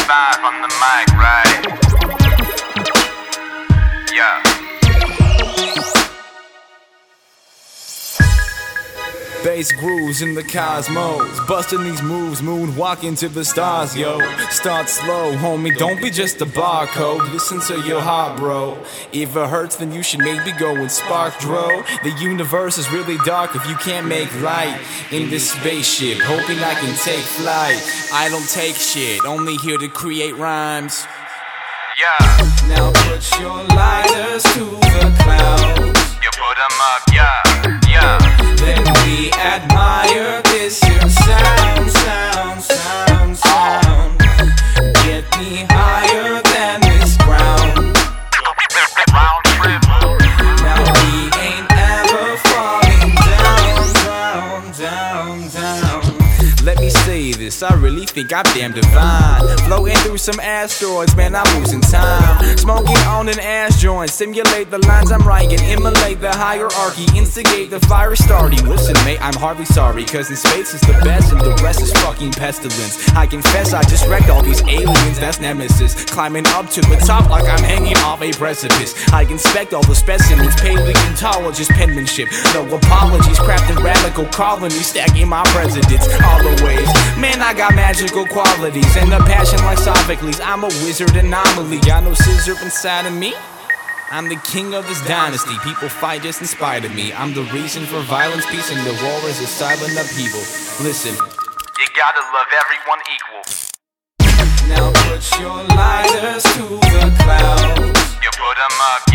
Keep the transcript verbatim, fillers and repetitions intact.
five on the mic, right? Yeah. Bass grooves in the cosmos, busting these moves, moonwalking to the stars, yo. Start slow, homie, don't be just a barcode. Listen to your heart, bro. If it hurts, then you should maybe go and spark, dro. The universe is really dark if you can't make light in this spaceship, hoping I can take flight. I don't take shit, only here to create rhymes. Yeah. Now put your lighters to the clouds. You put them up, yeah, yeah. Then we admire this here sound, sound, sound, sound. Get me higher than this ground. Round trip. Now we ain't ever falling down, down, down, down. Let me say this, I really think I'm damn divine. Floating through some asteroids, man, I'm losing time. Smoking on an ass joint, simulate the lines I'm writing, immolate the hierarchy, instigate the fire starting. Listen, mate, I'm hardly sorry, cause in space is the best and the rest is fucking pestilence. I confess I just wrecked all these aliens, that's nemesis. Climbing up to the top like I'm hanging off a precipice. I inspect all the specimens, paleontologist penmanship. No apologies, crafting radical colonies, stacking my presidents all the ways. Man, I got magical qualities and a passion like Sophocles. I'm a wizard anomaly, got no scissor inside of me. I'm the king of this dynasty, people fight just in spite of me. I'm the reason for violence, peace, and the war is a silent upheaval. Listen, you gotta love everyone equal. Now put your lighters to the clouds. You put them up,